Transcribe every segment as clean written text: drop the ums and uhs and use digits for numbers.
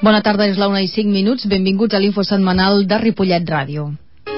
Bona tarda, és la 1:05. Benvinguts a l'info setmanal de Ripollet Ràdio.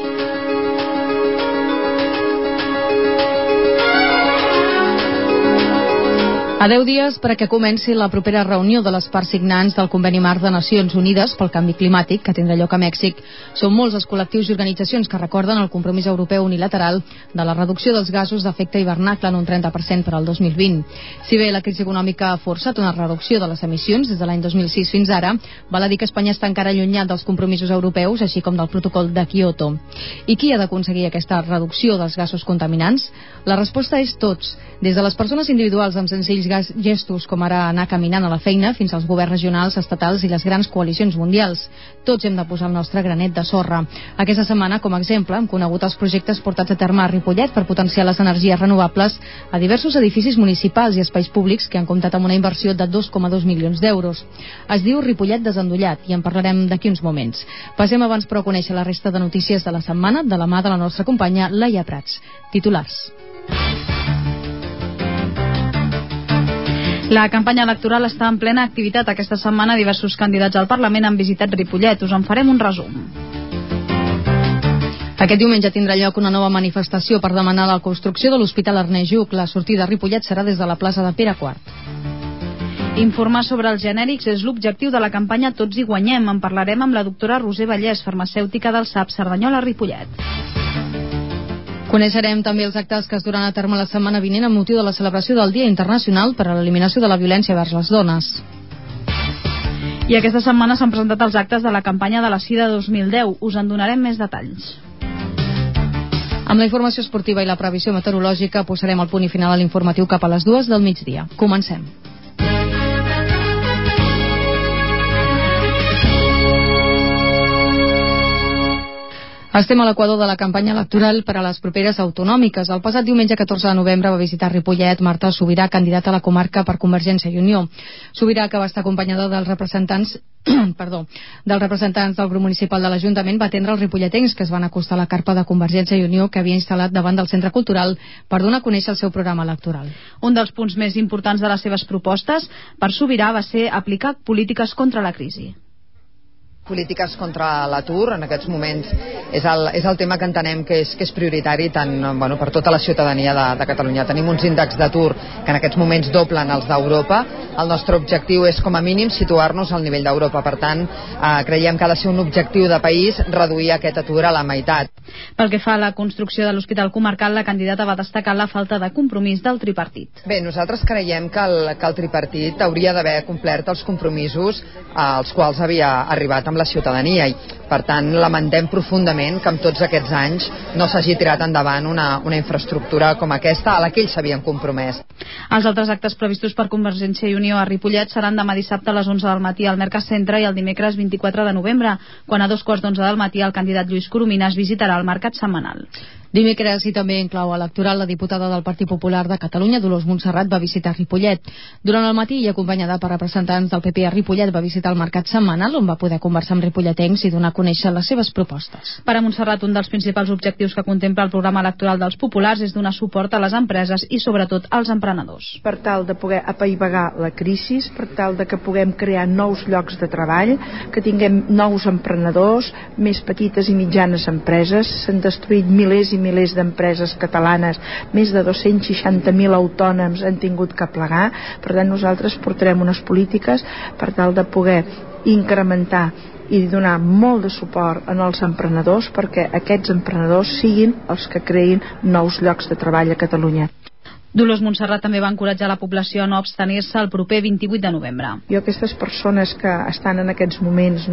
A 10 dies perquè comenci la propera reunió de les parts signants del Conveni Marc de Nacions Unides pel Canvi Climàtic, que tindrà lloc a Mèxic, són molts els col·lectius i organitzacions que recorden el compromís europeu unilateral de la reducció dels gasos d'efecte hivernacle en un 30% per al 2020. Si bé la crisi econòmica ha forçat una reducció de les emissions des de l'any 2006 fins ara, val a dir que Espanya està encara allunyat dels compromisos europeus, així com del protocol de Kyoto. I qui ha d'aconseguir aquesta reducció dels gasos contaminants? La resposta és tots, des de les persones individuals amb senzills gestos com ara anar caminant a la feina fins als governs regionals, estatals i les grans coalicions mundials. Tots hem de posar el nostre granet de sorra. Aquesta setmana, com a exemple, hem conegut els projectes portats a terme a Ripollet per potenciar les energies renovables a diversos edificis municipals i espais públics que han comptat amb una inversió de 2,2 milions d'euros. Es diu Ripollet Desendollat i en parlarem d'aquí uns moments. Passem abans però a conèixer la resta de notícies de la setmana de la mà de la nostra companya Laia Prats. Titulars. La campanya electoral està en plena activitat. Aquesta setmana diversos candidats al Parlament han visitat Ripollet. Us en farem un resum. Aquest diumenge tindrà lloc una nova manifestació per demanar la construcció de l'Hospital Ernest Lluch. La sortida a Ripollet serà des de la plaça de Pere IV. Informar sobre els genèrics és l'objectiu de la campanya Tots hi guanyem. En parlarem amb la doctora Roser Vallès, farmacèutica del SAP Cerdanyola Ripollet. Coneixerem també els actes que es duran a terme la setmana vinent amb motiu de la celebració del Dia Internacional per a l'Eliminació de la Violència vers les Dones. I aquesta setmana s'han presentat els actes de la campanya de la Sida 2010. Us en donarem més detalls. Amb la informació esportiva i la previsió meteorològica posarem el punt i final a l'informatiu cap a les 2 del migdia. Comencem. Estem a l'equador de la campanya electoral per a les properes autonòmiques. El passat diumenge 14 de novembre va visitar Ripollet Marta Subirà, candidata a la comarca per Convergència i Unió. Subirà, que va estar acompanyada dels representants del grup municipal de l'Ajuntament, va atendre els ripolletens que es van acostar a la carpa de Convergència i Unió que havia instal·lat davant del centre cultural per donar a conèixer el seu programa electoral. Un dels punts més importants de les seves propostes per Subirà va ser aplicar polítiques contra la crisi. Polítiques contra l'atur en aquests moments és el tema que entenem que és prioritari tant, per tota la ciutadania de Catalunya. Tenim uns índexs d'atur que en aquests moments doblen els d'Europa. El nostre objectiu és com a mínim situar-nos al nivell d'Europa. Per tant, creiem que ha de ser un objectiu de país reduir aquest atur a la meitat. Pel que fa a la construcció de l'Hospital Comarcal, la candidata va destacar la falta de compromís del tripartit. Bé, nosaltres creiem que el tripartit hauria d'haver complert els compromisos als quals havia arribat amb la ciutadania i, per tant, lamentem profundament que en tots aquests anys no s'hagi tirat endavant una infraestructura com aquesta a la que ells s'havien compromès. Els altres actes previstos per Convergència i Unió a Ripollet seran demà dissabte a les 11 del matí al Mercacentre i el dimecres 24 de novembre, quan a 2:15 del matí el candidat Lluís Coromines visitarà el mercat setmanal. Dimecres, i també en clau electoral, la diputada del Partit Popular de Catalunya, Dolors Montserrat, va visitar Ripollet. Durant el matí, i acompanyada per representants del PP a Ripollet, va visitar el mercat setmanal, on va poder conversar amb ripolletens i donar a conèixer les seves propostes. Per a Montserrat, un dels principals objectius que contempla el programa electoral dels populars és donar suport a les empreses i, sobretot, als emprenedors. Per tal de poder apaivagar la crisi, per tal de que puguem crear nous llocs de treball, que tinguem nous emprenedors, més petites i mitjanes empreses. S'han destruït milers i milers d'empreses catalanes, més de 260.000 autònoms han tingut que plegar. Per tant, nosaltres portarem unes polítiques per tal de poder incrementar i donar molt de suport als emprenedors perquè aquests emprenedors siguin els que creïn nous llocs de treball a Catalunya. Dolors Montserrat també va encoratjar la població a no abstenir-se el proper 28 de novembre. Jo aquestes persones que estan en aquests moments,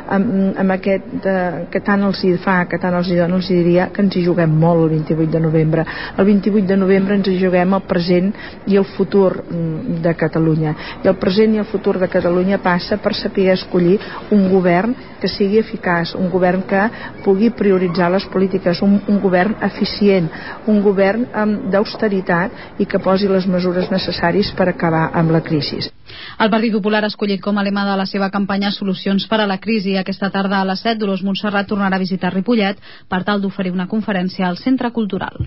amb aquest que tant els hi fa, que tant els hi dona, els diria que ens hi juguem molt el 28 de novembre. El 28 de novembre ens hi juguem el present i el futur de Catalunya. I el present i el futur de Catalunya passa per saber escollir un govern que sigui eficaç, un govern que pugui prioritzar les polítiques, un govern eficient, un govern d'austeritat i que posi les mesures necessàries per acabar amb la crisi. El Partit Popular ha escollit com a lema de la seva campanya Solucions per a la crisi. Aquesta tarda a les 7, Dolors Montserrat tornarà a visitar Ripollet per tal d'oferir una conferència al Centre Cultural.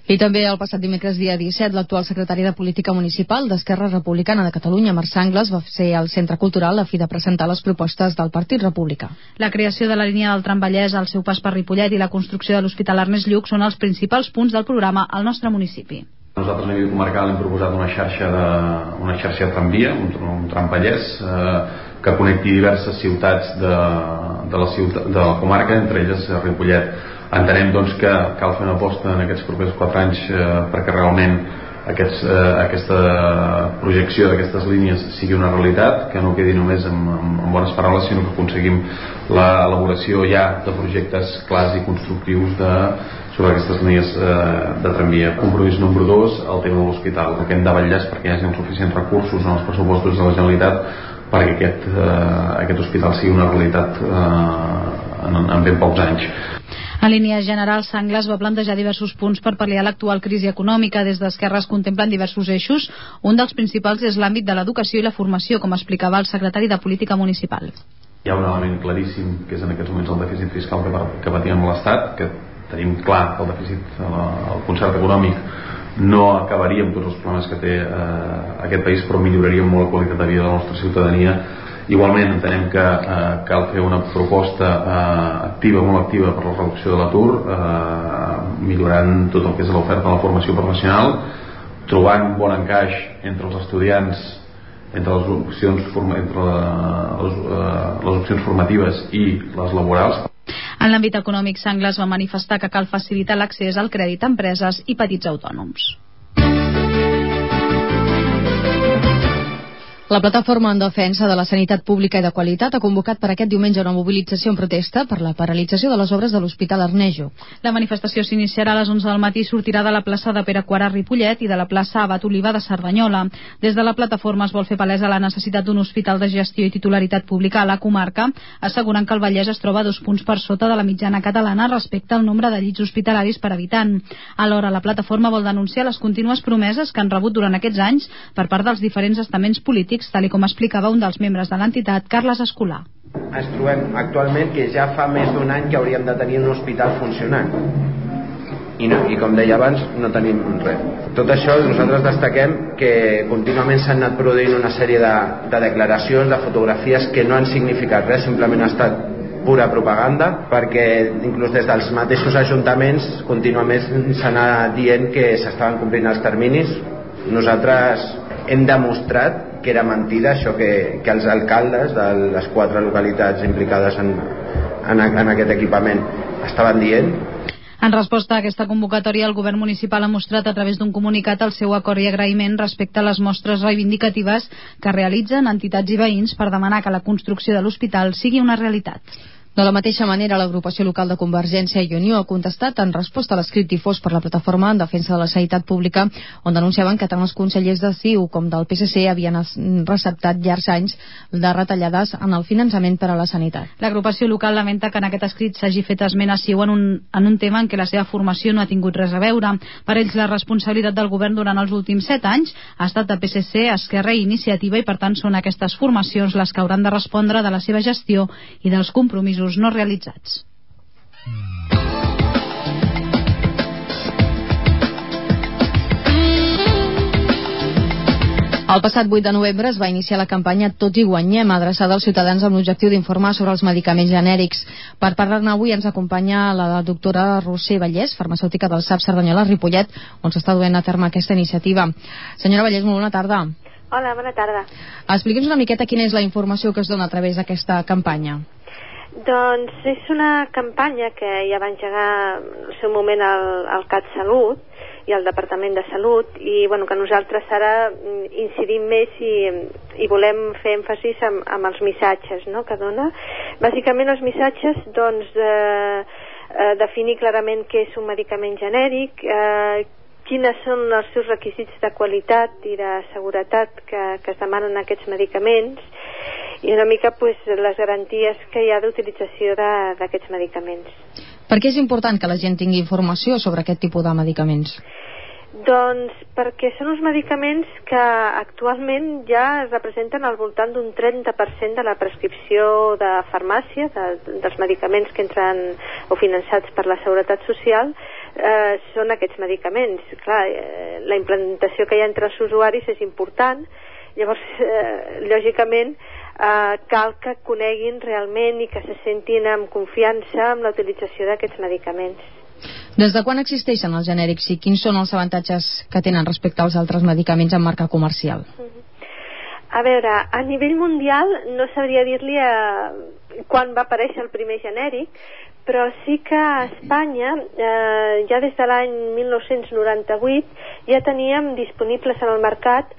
I també el passat dimecres dia 17 l'actual secretari de Política Municipal d'Esquerra Republicana de Catalunya, Marc Sanglas, va ser al Centre Cultural a fi de presentar les propostes del Partit Republicà. La creació de la línia del Tram Vallès al seu pas per Ripollet i la construcció de l'Hospital Ernest Lluch són els principals punts del programa al nostre municipi. Nosaltres a nivell comarcal hem proposat una xarxa de tramvia, un tram Vallès, que connecti diverses ciutats de la comarca, entre elles Ripollet. Entenem doncs, que cal fer una aposta en aquests propers 4 anys perquè realment aquesta projecció d'aquestes línies sigui una realitat, que no quedi només en bones paraules, sinó que aconseguim l'elaboració ja de projectes clars i constructius sobre aquestes línies de tramvia. Compromís número 2, el tema de l'hospital, que hem de vetllar perquè hi hagi els suficients recursos en els pressupostos de la Generalitat perquè aquest hospital sigui una realitat en ben pocs anys. En línies generals, Sanglas va plantejar diversos punts per pal·liar l'actual crisi econòmica. Des d'Esquerra es contemplen diversos eixos. Un dels principals és l'àmbit de l'educació i la formació, com explicava el secretari de Política Municipal. Hi ha un element claríssim, que és en aquests moments el dèficit fiscal que patim amb l'Estat, que tenim clar que el dèficit, el concert econòmic no acabaria amb tots els problemes que té aquest país, però milloraria molt la qualitat de vida de la nostra ciutadania. Igualment entenem que cal fer una proposta molt activa per la reducció de l'atur, millorant tot el que és l'oferta de la formació professional, trobant un bon encaix entre els estudiants, entre les opcions formatives i les laborals. En l'àmbit econòmic, Sanglas va manifestar que cal facilitar l'accés al crèdit a empreses i petits autònoms. La plataforma en defensa de la sanitat pública i de qualitat ha convocat per aquest diumenge una mobilització en protesta per la paralització de les obres de l'Hospital Ernest Lluch. La manifestació s'iniciarà a les 11 del matí i sortirà de la plaça de Pere Quart a Ripollet i de la plaça Abat Oliva de Cerdanyola. Des de la plataforma es vol fer palesa la necessitat d'un hospital de gestió i titularitat pública a la comarca, assegurant que el Vallès es troba 2 punts per sota de la mitjana catalana respecte al nombre de llits hospitalaris per habitant. Alhora, la plataforma vol denunciar les contínues promeses que han rebut durant aquests anys per part dels diferents estaments polítics, tal com explicava un dels membres de l'entitat, Carles Escolà. Ens trobem actualment que ja fa més d'un any que hauríem de tenir un hospital funcionant i com deia abans no tenim res. Tot això nosaltres destaquem que contínuament s'han anat produint una sèrie de declaracions, de fotografies que no han significat res, simplement ha estat pura propaganda, perquè inclús des dels mateixos ajuntaments contínuament s'ha anat dient que s'estaven complint els terminis. Nosaltres hem demostrat que era mentida això que els alcaldes de les 4 localitats implicades en aquest equipament estaven dient. En resposta a aquesta convocatòria, el govern municipal ha mostrat a través d'un comunicat el seu acord i agraïment respecte a les mostres reivindicatives que realitzen entitats i veïns per demanar que la construcció de l'hospital sigui una realitat. De la mateixa manera, l'agrupació local de Convergència i Unió ha contestat en resposta a l'escrit difós per la plataforma en defensa de la sanitat pública, on denunciaven que tant els consellers de CiU com del PSC havien receptat llargs anys de retallades en el finançament per a la sanitat. L'agrupació local lamenta que en aquest escrit s'hagi fet esment a CiU en un tema en què la seva formació no ha tingut res a veure. Per ells, la responsabilitat del govern durant els últims 7 anys ha estat de PSC, Esquerra i Iniciativa, i per tant són aquestes formacions les que hauran de respondre de la seva gestió i dels compromisos no realitzats. El passat 8 de novembre es va iniciar la campanya Tots hi guanyem, adreçada als ciutadans amb l'objectiu d'informar sobre els medicaments genèrics. Per parlar-ne avui ens acompanya la doctora Roser Vallès, farmacèutica del SAP Cerdanyola Ripollet, on s'està duent a terme aquesta iniciativa. Senyora Vallès, molt bona tarda. Hola, bona tarda. Expliqui'ns una miqueta quina és la informació que es dona a través d'aquesta campanya. Doncs és una campanya que ja va engegar en el seu moment el CatSalut i el Departament de Salut, i bueno, que nosaltres ara incidim més i volem fer èmfasis amb els missatges, no?, que dona. Bàsicament els missatges, doncs, definir clarament què és un medicament genèric, quines són els seus requisits de qualitat i de seguretat que es demanen aquests medicaments, i una mica pues, les garanties que hi ha d'utilització d'aquests medicaments. Per què és important que la gent tingui informació sobre aquest tipus de medicaments? Doncs perquè són uns medicaments que actualment ja representen al voltant d'un 30% de la prescripció de farmàcia, dels medicaments que entren o finançats per la Seguretat Social, són aquests medicaments. Clar, la implantació que hi ha entre els usuaris és important, llavors, lògicament, cal que coneguin realment i que se sentin amb confiança amb la utilització d'aquests medicaments. Des de quan existeixen els genèrics i quins són els avantatges que tenen respecte als altres medicaments en marca comercial? A veure, a nivell mundial no sabria dir-li quan va aparèixer el primer genèric, però sí que a Espanya, ja des de l'any 1998, ja teníem disponibles en el mercat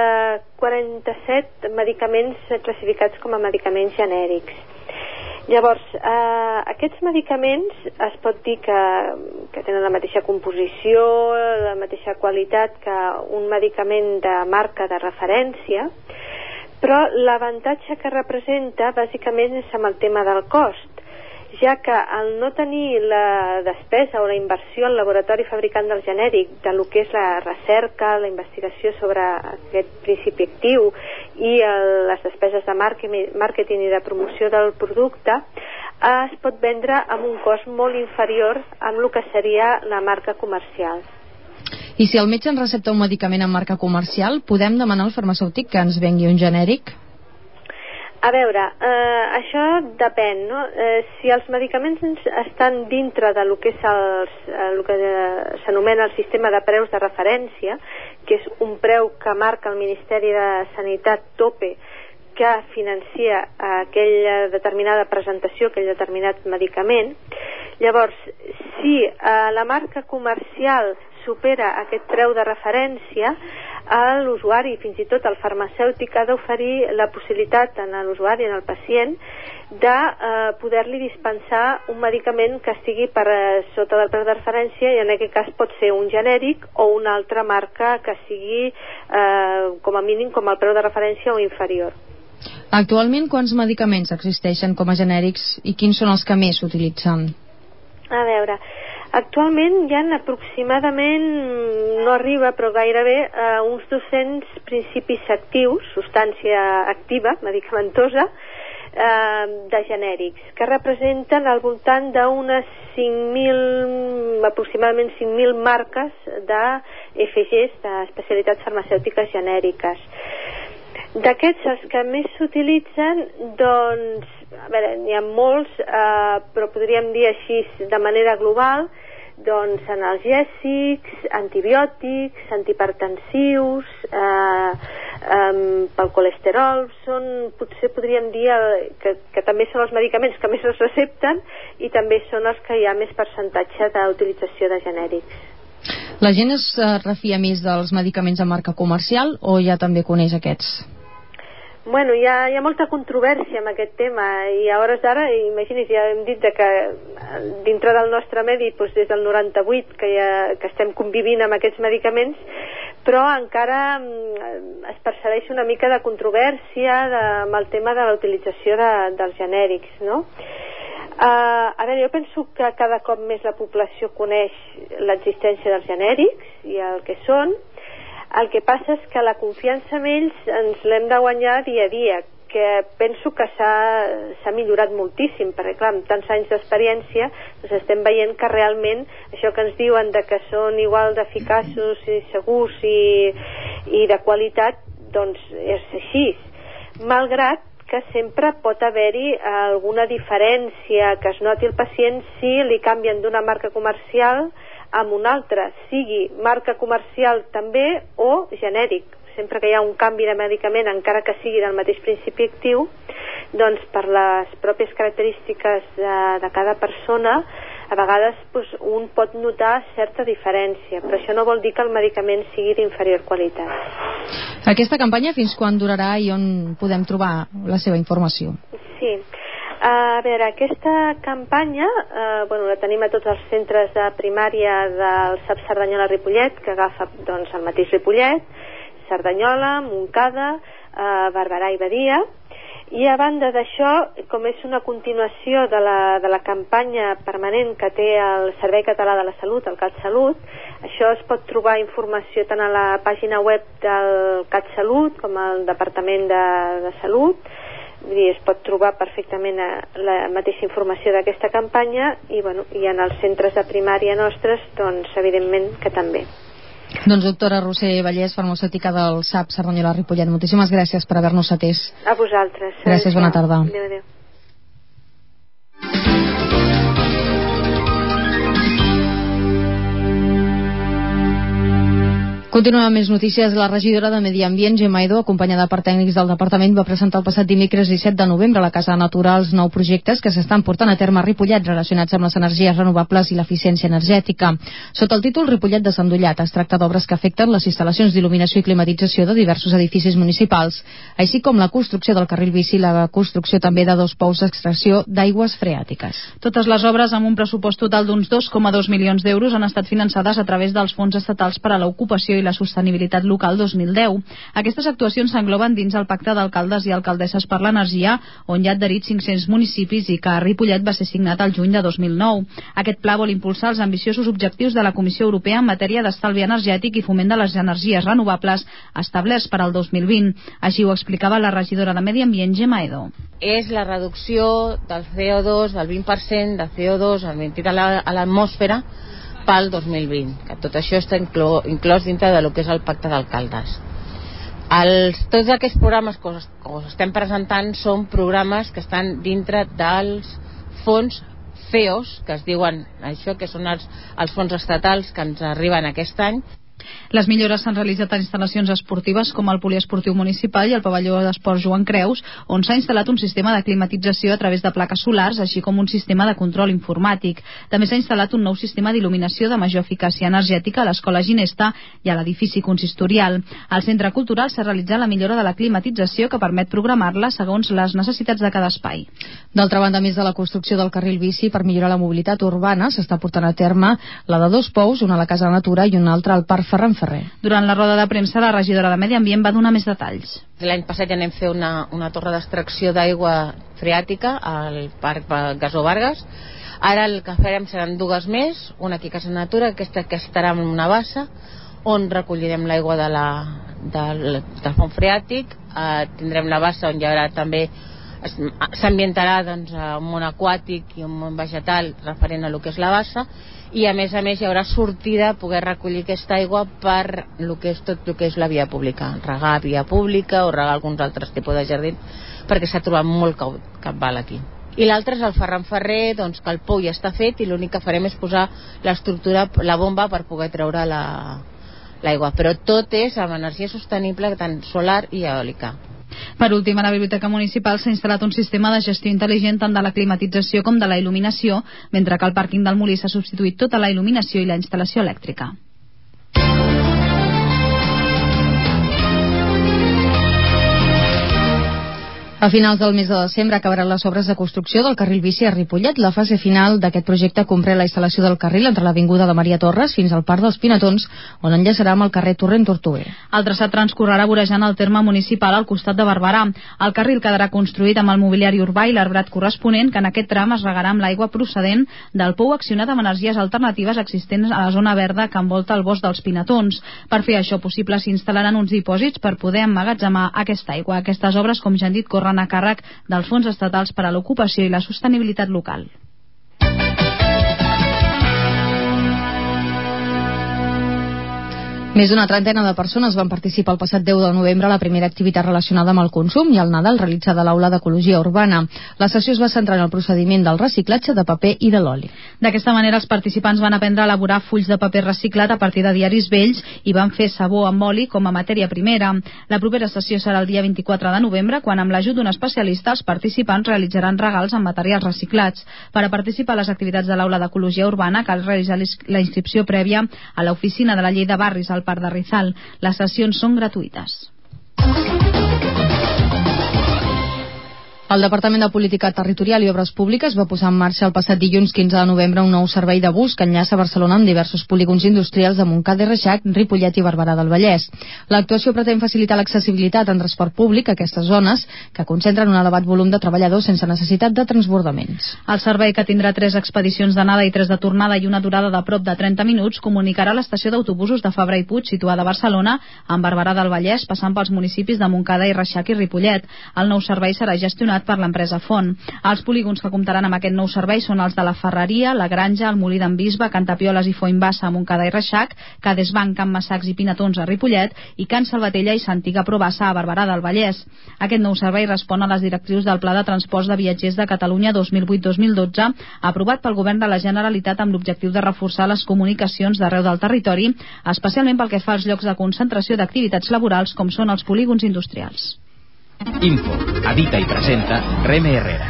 47 medicaments classificats com a medicaments genèrics. Llavors, aquests medicaments es pot dir que tenen la mateixa composició, la mateixa qualitat que un medicament de marca de referència, però l'avantatge que representa bàsicament és amb el tema del cost, ja que al no tenir la despesa o la inversió al laboratori fabricant del genèric de lo que és la recerca, la investigació sobre aquest principi actiu i les despeses de màrqueting i de promoció del producte, es pot vendre amb un cost molt inferior amb el que seria la marca comercial. I si el metge ens recepta un medicament en marca comercial, podem demanar al farmacèutic que ens vengui un genèric? A veure, això depèn, no? Si els medicaments estan dintre de lo que és el que s'anomena el sistema de preus de referència, que és un preu que marca el Ministeri de Sanitat tope, que financia aquella determinada presentació, aquell determinat medicament. Llavors, si la marca comercial supera aquest preu de referència, l'usuari, fins i tot el farmacèutic, ha d'oferir la possibilitat a l'usuari, al pacient, de poder-li dispensar un medicament que estigui per sota del preu de referència, i en aquest cas pot ser un genèric o una altra marca que sigui com a mínim com el preu de referència o inferior. Actualment, quants medicaments existeixen com a genèrics i quins són els que més s'utilitzen? A veure, actualment hi ha aproximadament, no arriba però gairebé, uns 200 principis actius, substància activa, medicamentosa, de genèrics, que representen al voltant d'unes 5.000, aproximadament 5.000 marques d'EFGs, d'especialitats farmacèutiques genèriques. D'aquests, els que més s'utilitzen, doncs, a veure, n'hi ha molts, però podríem dir així de manera global, doncs analgèsics, antibiòtics, antihipertensius, pel colesterol, potser podríem dir que també són els medicaments que més es recepten i també són els que hi ha més percentatge d'utilització de genèrics. La gent es refia més dels medicaments de marca comercial o ja també coneix aquests? Bueno, hi ha molta controvèrsia amb aquest tema i a hores d'ara, imagini's, ja hem dit que dintre del nostre medi, doncs des del 98 que estem convivint amb aquests medicaments, però encara es percebeix una mica de controvèrsia amb el tema de la utilització dels genèrics, no? A veure, jo penso que cada cop més la població coneix l'existència dels genèrics i el que són. El que passa és que la confiança en ells ens l'hem de guanyar dia a dia, que penso que s'ha millorat moltíssim, perquè clar, amb tants anys d'experiència doncs estem veient que realment això que ens diuen de que són igual d'eficaços i segurs i de qualitat, doncs és així, malgrat que sempre pot haver-hi alguna diferència que es noti el pacient si li canvien d'una marca comercial amb una altra, sigui marca comercial també o genèric. Sempre que hi ha un canvi de medicament, encara que sigui del mateix principi actiu, doncs per les pròpies característiques de cada persona, a vegades doncs, un pot notar certa diferència, però això no vol dir que el medicament sigui d'inferior qualitat. Aquesta campanya fins quan durarà i on podem trobar la seva informació? Sí. A veure, aquesta campanya la tenim a tots els centres de primària del SAP Cerdanyola-Ripollet, que agafa doncs, el mateix Ripollet, Cerdanyola, Montcada, Barberà i Badia, I a banda d'això, com és una continuació de la campanya permanent que té el Servei Català de la Salut, el CatSalut, això es pot trobar informació tant a la pàgina web del CatSalut com al Departament de Salut. Vull dir, es pot trobar perfectament la mateixa informació d'aquesta campanya i en els centres de primària nostres, doncs evidentment que també. Doncs doctora Roser Vallès, farmacèutica del SAP Cerdanyola Ripollet, moltíssimes gràcies per haver-nos atès. A vosaltres. Gràcies, bona tarda. Adéu. Continuem amb més notícies. La regidora de Medi Ambient, Gemma Edo, acompanyada per tècnics del departament, va presentar el passat dimecres 17 de novembre a la Casa Natura els 9 projectes que s'estan portant a terme a Ripollet relacionats amb les energies renovables i l'eficiència energètica. Sota el títol Ripollet desendollat, es tracta d'obres que afecten les instal·lacions d'il·luminació i climatització de diversos edificis municipals, així com la construcció del carril bici i la construcció també de 2 pous d'extracció d'aigües freàtiques. Totes les obres, amb un pressupost total d'uns 2,2 milions d'euros, han estat finançades a través dels fons estatals per a l'ocupació i la sostenibilitat local 2010. Aquestes actuacions s'engloben dins el Pacte d'Alcaldes i Alcaldesses per l'Energia, on hi ha adherits 500 municipis i que a Ripollet va ser signat el juny de 2009. Aquest pla vol impulsar els ambiciosos objectius de la Comissió Europea en matèria d'estalvi energètic i foment de les energies renovables establerts per al 2020. Així ho explicava la regidora de Medi Ambient, Gemma Edo. És la reducció del CO2, del 20% de CO2 emitit a l'atmosfera pel 2020, que tot això està inclòs dintre de lo que és el Pacte d'Alcaldes. Tots aquests programes que us estem presentant són programes que estan dintre dels fons FEOS, que es diuen això, que són els fons estatals que ens arriben aquest any. Les millores s'han realitzat a instal·lacions esportives com el poliesportiu municipal i el pavelló d'esports Joan Creus, on s'ha instal·lat un sistema de climatització a través de plaques solars, així com un sistema de control informàtic. També s'ha instal·lat un nou sistema d'il·luminació de major eficàcia energètica a l'Escola Ginesta i a l'edifici consistorial. Al Centre Cultural s'ha realitzat la millora de la climatització que permet programar-la segons les necessitats de cada espai. D'altra banda, més de la construcció del carril bici per millorar la mobilitat urbana, s'està portant a terme la de 2 pous, una a la Casa Natura i una altra al Parc Ferran Ferrer. Durant la roda de premsa, la regidora de Medi Ambient va donar més detalls. L'any passat ja anem fer una torre d'extracció d'aigua freàtica al Parc Gasó Vargas. Ara el que farem seran 2 més, una aquí a Casa Natura, aquesta que estarà en una bassa, on recollirem l'aigua del font freàtic. Tindrem la bassa on hi haurà també, s'ambientarà doncs, un món aquàtic i un món vegetal referent a lo que és la bassa, i a més hi haurà sortida a poder recollir aquesta aigua per tot el que és la via pública, regar via pública o regar alguns altres tipus de jardins, perquè s'ha trobat molt cabal aquí. I l'altre és el Ferran Ferrer, doncs, que el pou ja està fet i l'únic que farem és posar l'estructura, la bomba per poder treure l'aigua, però tot és amb energia sostenible, tant solar i eòlica. Per últim, a la Biblioteca Municipal s'ha instal·lat un sistema de gestió intel·ligent tant de la climatització com de la il·luminació, mentre que al pàrquing del Molí s'ha substituït tota la il·luminació i la instal·lació elèctrica. A finals del mes de desembre acabaran les obres de construcció del carril bici a Ripollet. La fase final d'aquest projecte comprèn la instal·lació del carril entre l'Avinguda de Maria Torres fins al Parc dels Pinatons, on enllaçarà amb el carrer Torrent Tortuguer. El traçat transcorrerà vorejant el terme municipal al costat de Barberà. El carril quedarà construït amb el mobiliari urbà i l'arbrat corresponent, que en aquest tram es regarà amb l'aigua procedent del pou accionat amb energies alternatives existents a la zona verda que envolta el bosc dels Pinatons. Per fer això possible s'instal·laran uns dipòsits per poder emmagatzemar aquesta aigua. Aquestes obres, com ja han dit, corren a càrrec dels fons estatals per a l'ocupació i la sostenibilitat local. Més d'una trentena de persones van participar el passat 10 de novembre a la primera activitat relacionada amb el consum i el Nadal realitzada a l'Aula d'Ecologia Urbana. La sessió es va centrar en el procediment del reciclatge de paper i de l'oli. D'aquesta manera, els participants van aprendre a elaborar fulls de paper reciclat a partir de diaris vells i van fer sabó amb oli com a matèria primera. La propera sessió serà el dia 24 de novembre, quan amb l'ajut d'un especialista els participants realitzaran regals amb materials reciclats. Per a participar a les activitats de l'Aula d'Ecologia Urbana cal realitzar la inscripció prèvia a l'oficina de la Llei de Barris al Parc de Rizal. Les sessions són gratuïtes. El Departament de Política Territorial i Obres Públiques va posar en marxa el passat dilluns 15 de novembre un nou servei de bus que enllaça Barcelona amb diversos polígons industrials de Montcada i Reixac, Ripollet i Barberà del Vallès. L'actuació pretén facilitar l'accessibilitat en transport públic a aquestes zones que concentren un elevat volum de treballadors sense necessitat de transbordaments. El servei, que tindrà 3 expedicions d'anada i 3 de tornada i una durada de prop de 30 minuts, comunicarà l'estació d'autobusos de Fabra i Puig, situada a Barcelona, amb Barberà del Vallès, passant pels municipis de Montcada i Reixac i Ripollet. El nou servei serà gestionat per l'empresa Font. Els polígons que comptaran amb aquest nou servei són els de la Ferreria, la Granja, el Molí d'en Bisbe, Can Tapioles i Fontbassa a Montcada i Reixac, Cadesbanc, Can Massacs i Pinatons a Ripollet i Can Salvatella i Sant Iga Provassa a Barberà del Vallès. Aquest nou servei respon a les directrius del Pla de Transports de Viatgers de Catalunya 2008-2012, aprovat pel Govern de la Generalitat amb l'objectiu de reforçar les comunicacions d'arreu del territori, especialment pel que fa als llocs de concentració d'activitats laborals com són els polígons industrials. Info, edita i presenta Reme Herrera.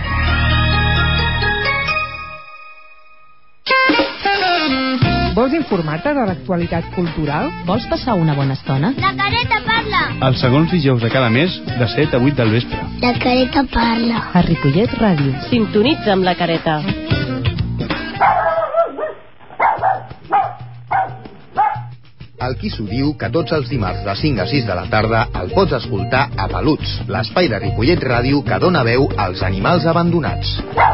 Vols informar-te de l'actualitat cultural? Vols passar una bona estona? La Careta parla! Els segons dijous de cada mes, de 7 a 8 del vespre. La Careta parla. A Ripollet Ràdio. Sintonitza amb la Careta. El Qui s'ho diu que tots els dimarts de 5 a 6 de la tarda el pots escoltar a Peluts, l'espai de Ripollet Ràdio que dona veu als animals abandonats.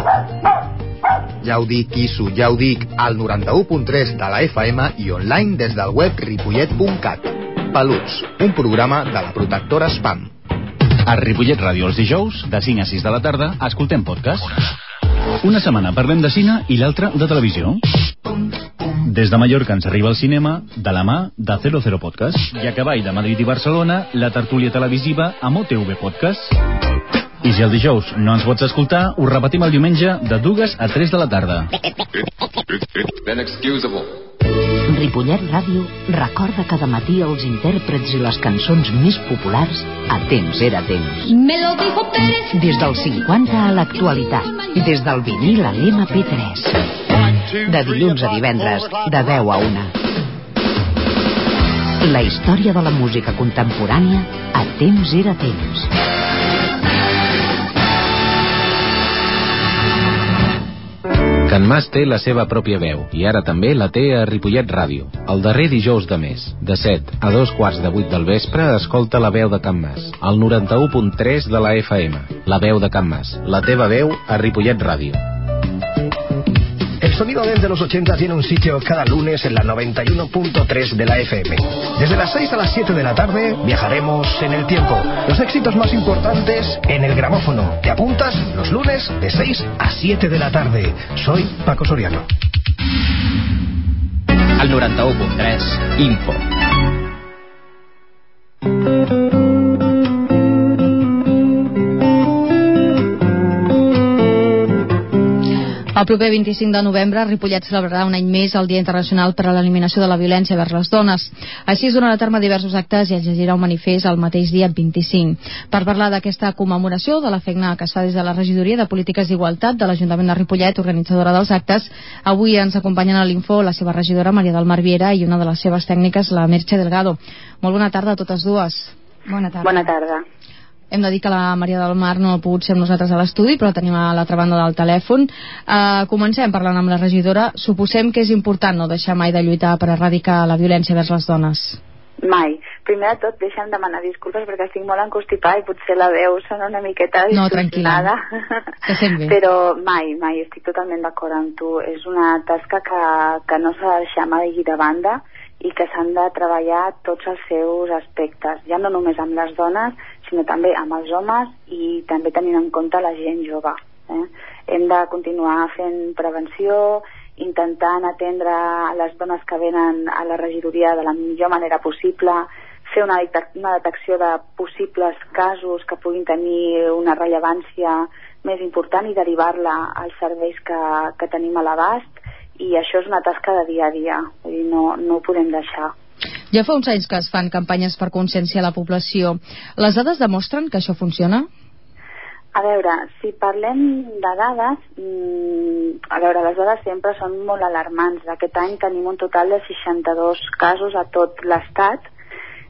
Ja ho dic, Quisso, ja ho dic, al 91.3 de la FM i online des del web ripollet.cat. Peluts, un programa de la protectora Spam. A Ripollet Ràdio els dijous, de 5 a 6 de la tarda, escoltem podcast. Una setmana parlem de cine i l'altra de televisió. Des de Mallorca ens arriba al cinema de la mà de 00 Podcast. I a cavall de Madrid i Barcelona, la tertúlia televisiva amb OTV Podcast. I si el dijous no ens pots escoltar, ho repetim el diumenge de 2 a 3 de la tarda. Ripollet Ràdio recorda cada matí els intèrprets i les cançons més populars a temps era temps. Des dels 50 a l'actualitat. Des del vinil a l'MP3. De dilluns a divendres, de 10 a 1. La història de la música contemporània a temps era temps. Can Mas té la seva pròpia veu i ara també la té a Ripollet Ràdio. El darrer dijous de mes, de 7 a 2:15 del vespre, escolta la veu de Can Mas, al 91.3 de la FM. La veu de Can Mas, la teva veu a Ripollet Ràdio. El sonido desde los 80 tiene un sitio cada lunes en la 91.3 de la FM. Desde las 6 a las 7 de la tarde viajaremos en el tiempo. Los éxitos más importantes en el gramófono. ¿Te apuntas? Los lunes de 6 a 7 de la tarde. Soy Paco Soriano. Al 91.3, Info. El proper 25 de novembre, Ripollet celebrarà un any més el Dia Internacional per a l'Eliminació de la Violència vers les Dones. Així es donaran a terme diversos actes i es llegirà un manifest el mateix dia 25. Per parlar d'aquesta commemoració, de la feina que es fa des de la Regidoria de Polítiques d'Igualtat de l'Ajuntament de Ripollet, organitzadora dels actes, avui ens acompanyen a l'Info la seva regidora Maria del Mar Viera i una de les seves tècniques, la Merche Delgado. Molt bona tarda a totes dues. Bona tarda. Bona tarda. Hem de dir que la Maria del Mar no ha pogut ser amb nosaltres a l'estudi, però tenim a l'altra banda del telèfon. Comencem parlant amb la regidora. Suposem que és important no deixar mai de lluitar per erradicar la violència vers les dones. Mai. Primer de tot, deixa'm demanar disculpes perquè estic molt encostipada i potser la veu sona una miqueta distorsionada. No, tranquil·la. Que sent bé. Però mai, estic totalment d'acord amb tu. És una tasca que no s'ha de deixar mai de banda i que s'han de treballar tots els seus aspectes, ja no només amb les dones, sinó també amb els homes i també tenint en compte la gent jove. Hem de continuar fent prevenció, intentant atendre a les dones que venen a la regidoria de la millor manera possible, fer una detecció de possibles casos que puguin tenir una rellevància més important i derivar-la als serveis que tenim a l'abast, i això és una tasca de dia a dia, vull dir, no ho podem deixar. Ja fa uns anys que es fan campanyes per conscienciar la població. Les dades demostren que això funciona? A veure, si parlem de dades, les dades sempre són molt alarmants. Aquest any tenim un total de 62 casos a tot l'Estat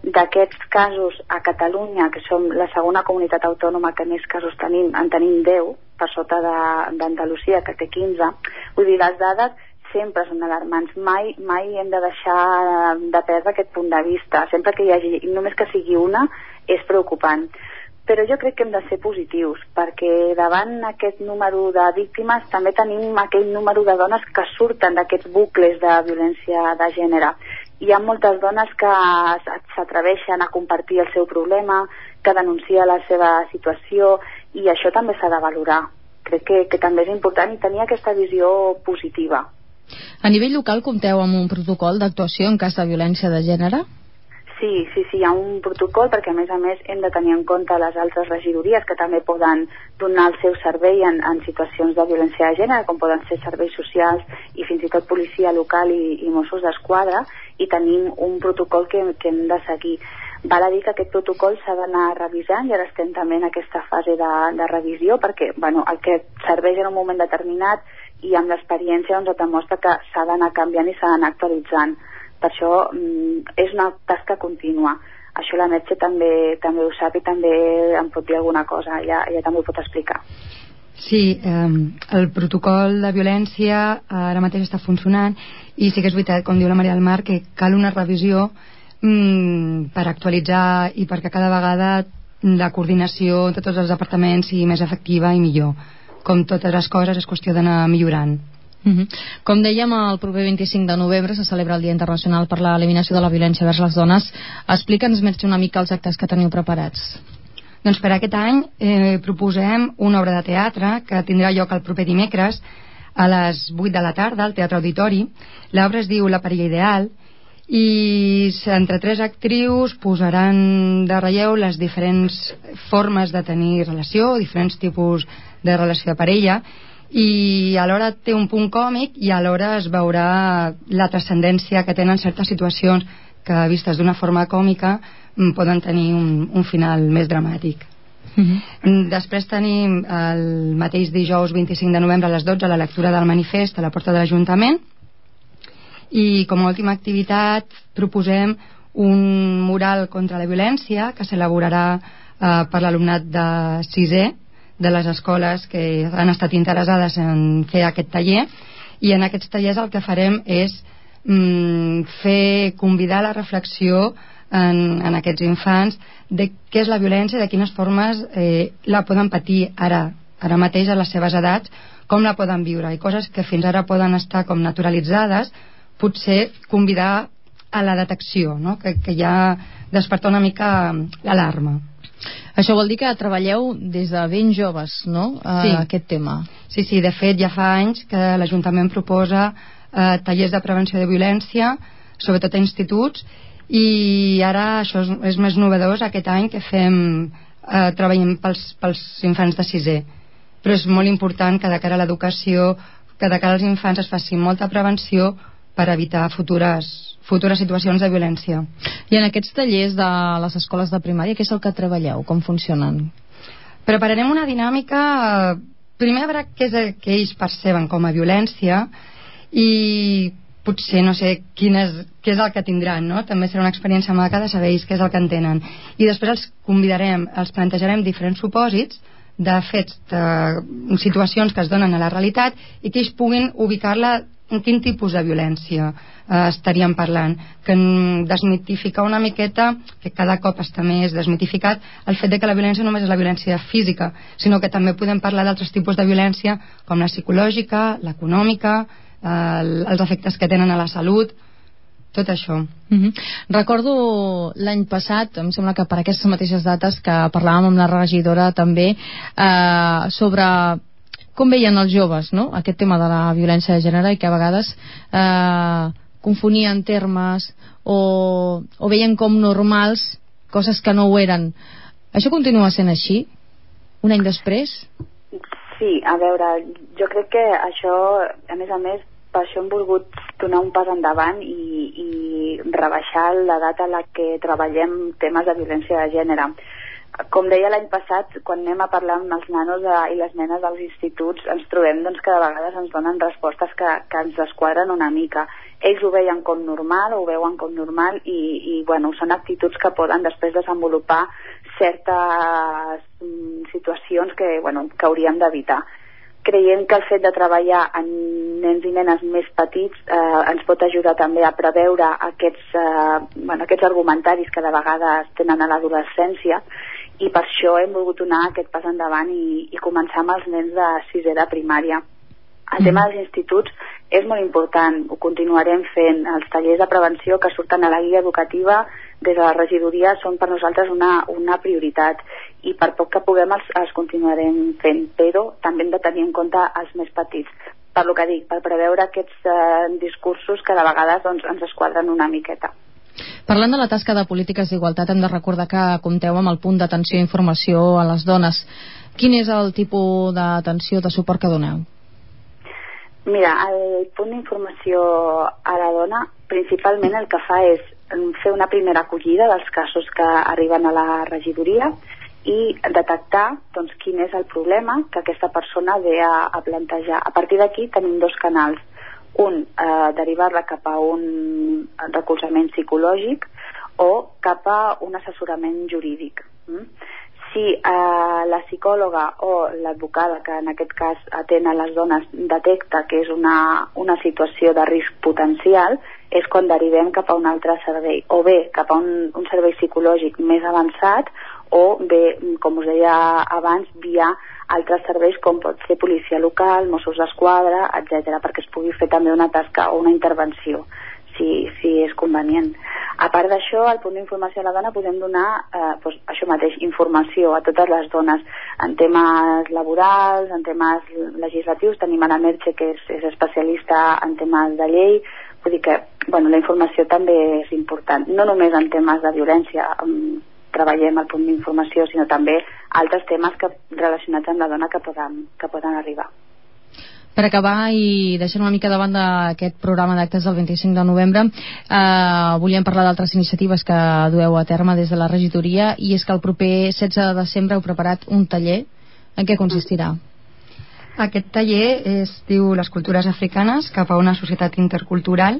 D'aquests casos a Catalunya, que som la segona comunitat autònoma que més casos tenim, en tenim 10, per sota d'Andalusia, que té 15. Vull dir, les dades sempre són alarmants. Mai hem de deixar de perdre aquest punt de vista. Sempre que hi hagi, només que sigui una, és preocupant. Però jo crec que hem de ser positius, perquè davant aquest número de víctimes també tenim aquell número de dones que surten d'aquests bucles de violència de gènere. Hi ha moltes dones que s'atreveixen a compartir el seu problema, que denuncien la seva situació, i això també s'ha de valorar. Crec que també és important i tenir aquesta visió positiva. A nivell local compteu amb un protocol d'actuació en cas de violència de gènere? Sí, hi ha un protocol, perquè a més hem de tenir en compte les altres regidories que també poden donar el seu servei en situacions de violència de gènere, com poden ser serveis socials i fins i tot policia local i Mossos d'Esquadra, i tenim un protocol que hem de seguir. Val a dir que aquest protocol s'ha d'anar revisant i ara estem també en aquesta fase de revisió, perquè el que serveix en un moment determinat i amb l'experiència et demostra que s'ha d'anar canviant i s'ha d'anar actualitzant. Per això és una tasca contínua. Això la Merche també ho sap i també em pot dir alguna cosa, ja també ho pot explicar. Sí, el protocol de violència ara mateix està funcionant i sí que és veritat, com diu la Maria del Mar, que cal una revisió per actualitzar i perquè cada vegada la coordinació entre tots els departaments sigui més efectiva i millor. Com totes les coses és qüestió d'anar millorant. Com dèiem, el proper 25 de novembre se celebra el Dia Internacional per l'Eliminació de la Violència vers les Dones. Explica'ns, Merche, una mica els actes que teniu preparats. Doncs per aquest any proposem una obra de teatre que tindrà lloc el proper dimecres a les 8 de la tarda al Teatre Auditori. L'obra es diu La parella ideal i entre 3 actrius posaran de relleu les diferents formes de tenir relació, diferents tipus de relació de parella, i alhora té un punt còmic i alhora es veurà la transcendència que tenen certes situacions que, vistes d'una forma còmica, poden tenir un final més dramàtic. Després tenim el mateix dijous 25 de novembre a les 12 la lectura del manifest a la porta de l'Ajuntament, i com a última activitat proposem un mural contra la violència que s'elaborarà per l'alumnat de 6è de les escoles que han estat interessades en fer aquest taller, i en aquests tallers el que farem és convidar la reflexió en aquests infants de què és la violència, de quines formes la poden patir ara mateix a les seves edats, com la poden viure, i coses que fins ara poden estar com naturalitzades, potser convidar a la detecció, no? que ja desperta una mica l'alarma. Això vol dir que treballeu des de ben joves, no?, aquest tema. Sí, de fet ja fa anys que l'Ajuntament proposa tallers de prevenció de violència, sobretot a instituts, i ara això és més novedós aquest any que treballem pels infants de 6è. Però és molt important que de cara a l'educació, que de cara als infants es faci molta prevenció per evitar futures situacions de violència. I en aquests tallers de les escoles de primària, què és el que treballeu? Com funcionen? Prepararem una dinàmica, primer a veure què és el que ells perceben com a violència i potser no sé què és el que tindran, no? També serà una experiència maca de saber ells què és el que entenen, i després els convidarem, els plantejarem diferents supòsits de fets, de situacions que es donen a la realitat i que ells puguin ubicar-la en quin tipus de violència estaríem parlant, que desmitificar una miqueta, que cada cop està més desmitificat, el fet de que la violència només és la violència física, sinó que també podem parlar d'altres tipus de violència com la psicològica, l'econòmica, els efectes que tenen a la salut, tot això. Recordo l'any passat, em sembla que per aquestes mateixes dates, que parlàvem amb la regidora també sobre com veien els joves, no?, aquest tema de la violència de gènere, i que a vegades confonien termes o veien com normals coses que no ho eren. Això continua sent així un any després? Sí, a veure, jo crec que això, a més, per això hem volgut donar un pas endavant i rebaixar la data a la que treballem temes de violència de gènere. Com deia l'any passat, quan anem a parlar amb els nanos i les nenes dels instituts, ens trobem que de vegades ens donen respostes que ens desquadren una mica. ells ho veien com normal, ho veuen com normal i bueno, són actituds que poden després desenvolupar certes situacions que hauríem d'evitar. Creiem que el fet de treballar amb nens i nenes més petits ens pot ajudar també a preveure aquests argumentaris que de vegades tenen a l'adolescència, i per això hem volgut donar aquest pas endavant i començar amb els nens de sisè de primària. El tema dels instituts és molt important, ho continuarem fent. Els tallers de prevenció que surten a la guia educativa des de la regidoria són per nosaltres una prioritat, i per poc que puguem els continuarem fent, però també hem de tenir en compte els més petits, per lo que dic, per preveure aquests discursos que de vegades ens esquadren una miqueta. Parlant de la tasca de polítiques d'igualtat, hem de recordar que compteu amb el punt d'atenció i informació a les dones. Quin és el tipus d'atenció, de suport que doneu? Mira, el punt d'informació a la dona principalment el que fa és fer una primera acollida dels casos que arriben a la regidoria i detectar quin és el problema que aquesta persona ve a plantejar. A partir d'aquí tenim dos canals. Un, derivar-la cap a un recolzament psicològic o cap a un assessorament jurídic. Si la psicòloga o l'advocada, que en aquest cas atén a les dones, detecta que és una situació de risc potencial, és quan derivem cap a un altre servei, o bé cap a un servei psicològic més avançat, o bé, com us deia abans, via altres serveis com pot ser policia local, Mossos d'Esquadra, etc., perquè es pugui fer també una tasca o una intervenció, si és convenient. A part d'això, al punt d'informació a la dona podem donar això mateix, informació a totes les dones en temes laborals, en temes legislatius. Tenim a la Merche, que és especialista en temes de llei. Vull dir que la informació també és important, no només en temes de violència treballem al punt d'informació, sinó també altres temes relacionats amb la dona que poden arribar. Per acabar i deixant una mica de banda aquest programa d'actes del 25 de novembre, volíem parlar d'altres iniciatives que dueu a terme des de la regidoria, i és que el proper 16 de desembre heu preparat un taller. En què consistirà? Aquest taller es diu Les cultures africanes cap a una societat intercultural,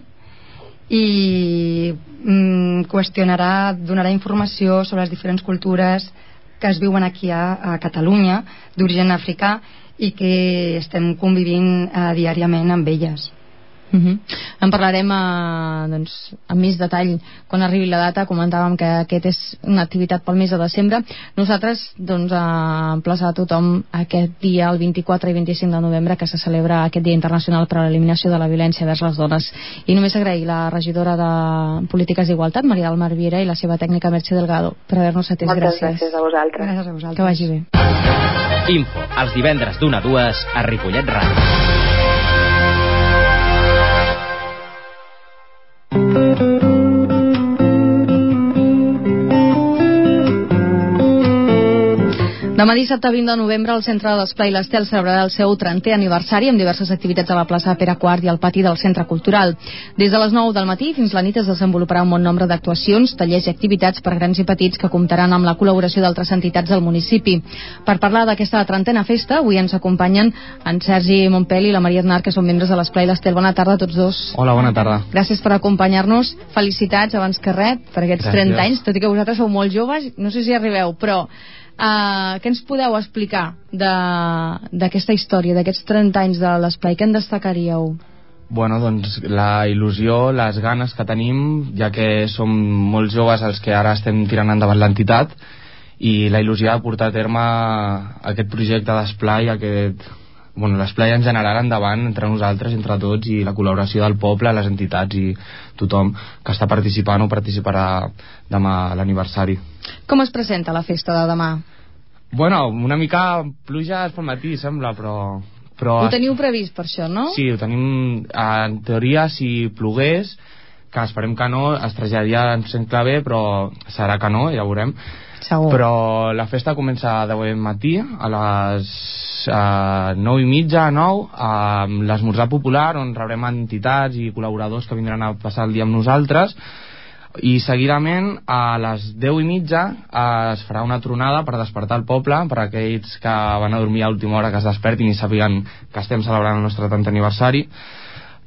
i donarà informació sobre les diferents cultures que es viuen aquí a Catalunya d'origen africà i que estem convivint diàriament amb elles. En parlarem amb més detall quan arribi la data. Comentàvem que aquest és una activitat pel mes de desembre. Nosaltres emplaçar a tothom aquest dia, el 24 i 25 de novembre, que se celebra aquest Dia Internacional per a l'Eliminació de la Violència vers les Dones. I només agrair la regidora de Polítiques d'Igualtat, Maria del Mar Viera, i la seva tècnica Merche Delgado per haver-nos atès. Moltes gràcies a vosaltres. Gràcies a vosaltres. Que vagi bé. Info, els divendres d'1 a 2 a Ripollet Ràdio. Demà dissabte 20 de novembre el Centre de l'Esplai l'Estel celebrarà el seu 30è aniversari amb diverses activitats a la plaça Pere IV i al pati del Centre Cultural. Des de les 9 del matí fins la nit es desenvoluparà un bon nombre d'actuacions, tallers i activitats per grans i petits que comptaran amb la col·laboració d'altres entitats del municipi. Per parlar d'aquesta 30a festa, avui ens acompanyen en Sergi Montpel i la Maria Aznar, que són membres de l'Esplai l'Estel. Bona tarda a tots dos. Hola, bona tarda. Gràcies per acompanyar-nos. Felicitats abans que res per aquests 30 anys, tot i que vosaltres sou molt joves, no sé si arribeu, però què ens podeu explicar d'aquesta història, d'aquests 30 anys de l'Esplai? Què en destacaríeu? Bueno, doncs la il·lusió, les ganes que tenim, ja que som molt joves els que ara estem tirant endavant l'entitat, i la il·lusió de portar a terme aquest projecte d'Esplai, l'Esplai en general endavant entre nosaltres, entre tots, i la col·laboració del poble, les entitats i tothom que està participant o participarà demà a l'aniversari. Com es presenta la festa de demà? Bueno, una mica pluja pel matí, sembla, però... Ho teniu previst per això, no? Sí, ho tenim, en teoria, si plogués, que esperem que no, es traslladaria en sent clave, però serà que no, ja ho veurem. Segur. Però la festa comença a 10 del matí, a les 9:30, 9, amb l'esmorzar popular, on rebrem entitats i col·laboradors que vindran a passar el dia amb nosaltres, i seguidament a les 10:30 es farà una tronada per despertar el poble, per a aquells que van a dormir a última hora que es despertin i sàpiguen que estem celebrant el nostre 30è aniversari.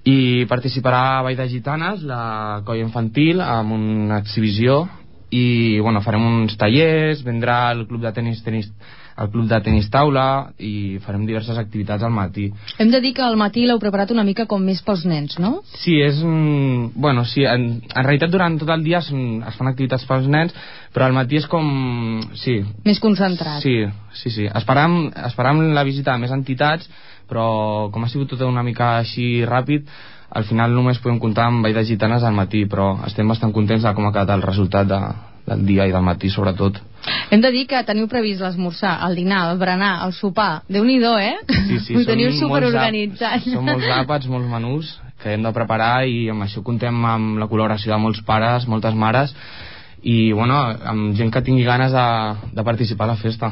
I participarà Vall de Gitanes, la colla infantil, amb una exhibició, i bueno, farem uns tallers, vendrà el club de tenis taula i farem diverses activitats al matí. Hem de dir que al matí l'heu preparat una mica com més pels nens, no? Sí, bueno, sí, en realitat durant tot el dia es fan activitats pels nens, però al matí és com... sí. Més concentrat. Sí. Esperam la visita de més entitats, però com ha sigut tot una mica així ràpid, al final només podem comptar amb Vall de Gitanes al matí, però estem bastant contents de com ha quedat el resultat del dia i del matí, sobretot. Hem de dir que teniu previst l'esmorzar, el dinar, el berenar, el sopar. Déu-n'hi-do, eh? Sí, ho teniu superorganitzat. Són molts àpats, molts menús que hem de preparar, i amb això contem amb la col·laboració de molts pares, moltes mares, i bueno, amb gent que tingui ganes de participar a la festa.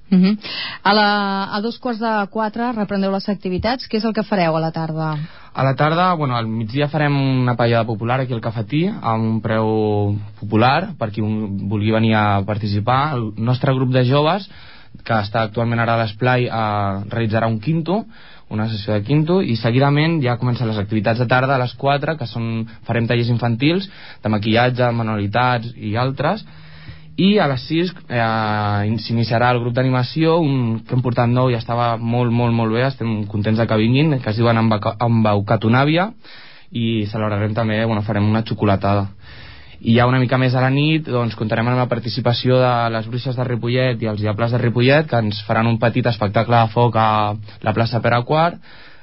A 3:45 reprendeu les activitats. Què és el que fareu a la tarda? A la tarda, bueno, al migdia farem una paellada popular aquí al Cafetí a un preu popular per qui vulgui venir a participar. El nostre grup de joves, que està actualment ara a l'esplai, realitzarà un quinto, una sessió de quinto, i seguidament ja comencen les activitats de tarda a les 4, que farem tallers infantils de maquillatge, manualitats i altres. I a les 6 s'iniciarà el grup d'animació, que hem portat nou i estava molt bé, estem contents que vinguin, que es diuen Embaucatonàvia, i celebrarem també, farem una xocolatada. I ja una mica més a la nit doncs comptarem amb la participació de les Bruixes de Ripollet i els Diables de Ripollet, que ens faran un petit espectacle de foc a la plaça Pere IV,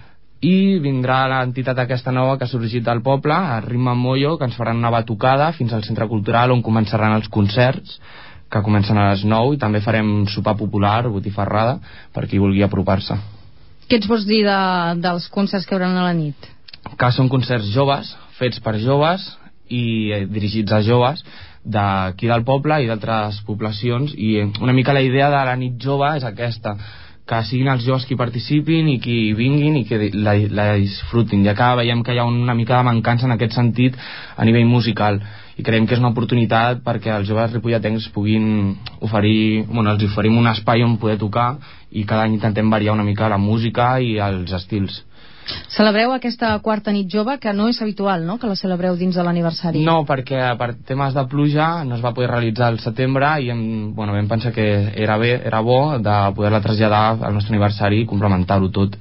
i vindrà l'entitat aquesta nova que ha sorgit del poble, el Ritme Mollo, que ens faran una batucada fins al centre cultural, on començaran els concerts, que comencen a les 9, i també farem sopar popular, botifarrada, per qui vulgui apropar-se. Què ens pots dir dels concerts que hi haurà a la nit? Que són concerts joves, fets per joves i dirigits a joves d'aquí del poble i d'altres poblacions, i una mica la idea de la nit jove és aquesta, que siguin els joves qui participin i qui vinguin i que la disfrutin, ja que veiem que hi ha una mica de mancança en aquest sentit a nivell musical, i creiem que és una oportunitat perquè els joves ripolletens puguin oferir, els oferim un espai on poder tocar, i cada any intentem variar una mica la música i els estils. Celebreu aquesta quarta nit jove, que no és habitual, no?, que la celebreu dins de l'aniversari. No, perquè per temes de pluja no es va poder realitzar al setembre, i vam pensar que era bo de poder-la traslladar al nostre aniversari i complementar-ho tot.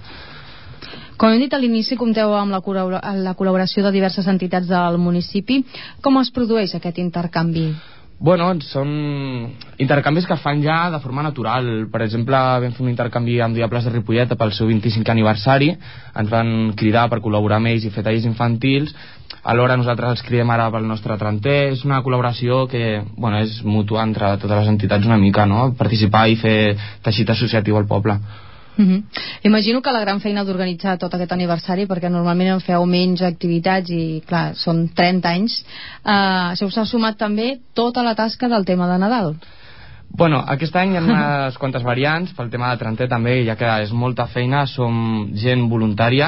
Com hem dit a l'inici, compteu amb la col·laboració de diverses entitats del municipi. Com es produeix aquest intercanvi? Són intercanvis que es fan ja de forma natural. Per exemple, vam fer un intercanvi amb Diables de Ripollet pel seu 25è aniversari. Ens van cridar per col·laborar amb ells i fer tallers infantils. Alhora nosaltres els cridem ara pel nostre 30è. És una col·laboració que és mútua entre totes les entitats una mica, no? Participar i fer teixit associatiu al poble. Imagino que la gran feina d'organitzar tot aquest aniversari, perquè normalment en feu menys activitats i clar, són 30 anys, això us ha sumat també tota la tasca del tema de Nadal. Aquest any hi ha unes quantes variants pel tema de 30è també, ja que és molta feina, som gent voluntària,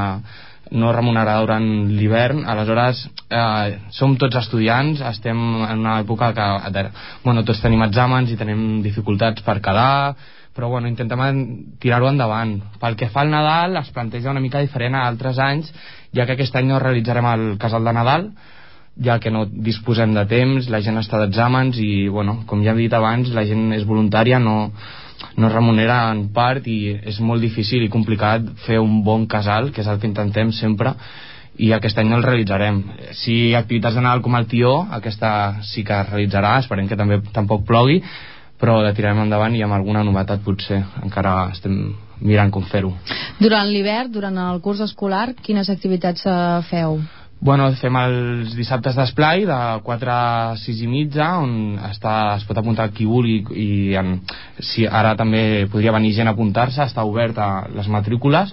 no remunerada durant l'hivern, aleshores som tots estudiants, estem en una època que tots tenim exàmens i tenim dificultats per quedar, però intentem tirar-ho endavant. Pel que fa al Nadal es planteja una mica diferent a altres anys, ja que aquest any no realitzarem el casal de Nadal, ja que no disposem de temps, la gent està d'exàmens i com ja he dit abans, la gent és voluntària, no remunera en part, i és molt difícil i complicat fer un bon casal, que és el que intentem sempre, i aquest any no el realitzarem. Si hi ha activitats de Nadal com el Tió, aquesta sí que es realitzarà, esperem que tampoc plogui, però la tirarem endavant i amb alguna novetat potser. Encara estem mirant com fer-ho. Durant l'hivern, durant el curs escolar, quines activitats feu? Fem els dissabtes d'esplai de 4 a 6 i mitja, on es pot apuntar qui vulgui, i si ara també podria venir gent a apuntar-se, està obert a les matrícules,